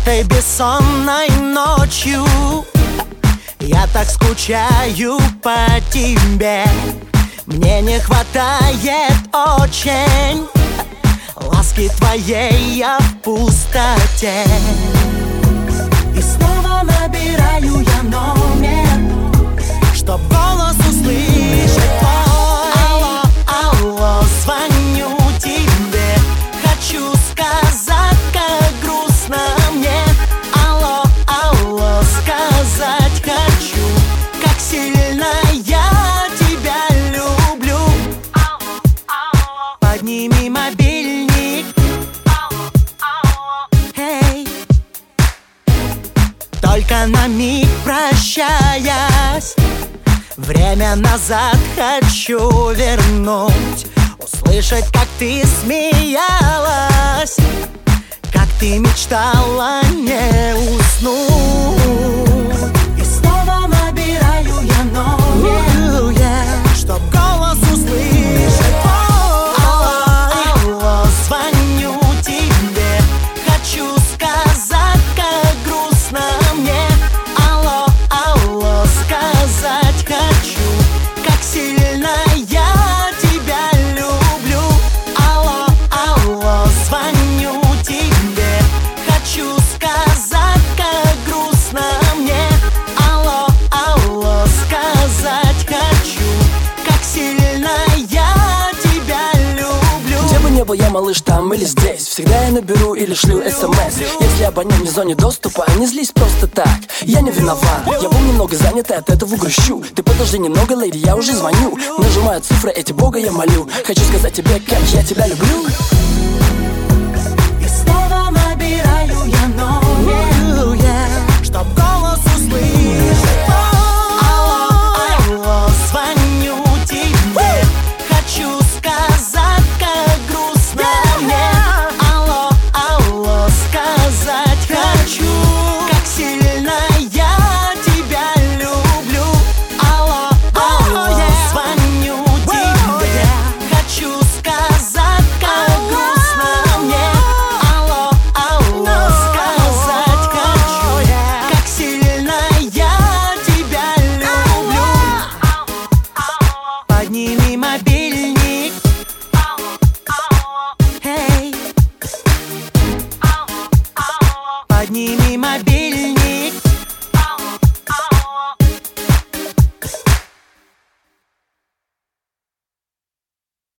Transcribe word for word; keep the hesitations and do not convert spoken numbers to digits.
Этой бессонной ночью я так скучаю по тебе. Мне не хватает очень ласки твоей, я в пустоте. И снова набираю я номер, чтоб голос услышать твой. Алло, алло, звоню тебе, хочу сказать, как грустно мне. Алло, алло, сказать хочу, как сильно я тебя люблю. Подними мобильник, эй. Только на миг прощаясь, время назад хочу вернуть. Услышать, как ты смеялась, как ты мечтала не уснуть. И снова набираю я номер, yeah, чтоб голос услышать. Алло, алло, звоню тебе, хочу сказать, как грустно мне. Алло, алло, сказать хочу, как сильно я тебя люблю. Алло, алло, звоню тебе, хочу сказать, как грустно мне. Алло, алло, сказать хочу, как сильно я тебя люблю. Где бы не был я, малыш, там или здесь, всегда я наберу или шлю смс. Если абонент не в зоне доступа, не злись просто так, я не виноват. Я был немного занят и от этого грущу. Ты подожди немного, леди, я уже звоню. Нажимаю цифры, эти бога я молю. Хочу сказать тебе, как я тебя люблю. И снова набираю я номер, yeah, чтоб голос услышать. Алло, алло, звоню тебе, хочу сказать, как грустно мне. Алло, алло, сказать хочу, как сильно я тебя люблю. Алло, алло, звоню тебе, хочу сказать, как грустно мне. Алло, алло, сказать хочу, как сильно я тебя люблю. Подними мобильник, эй. Подними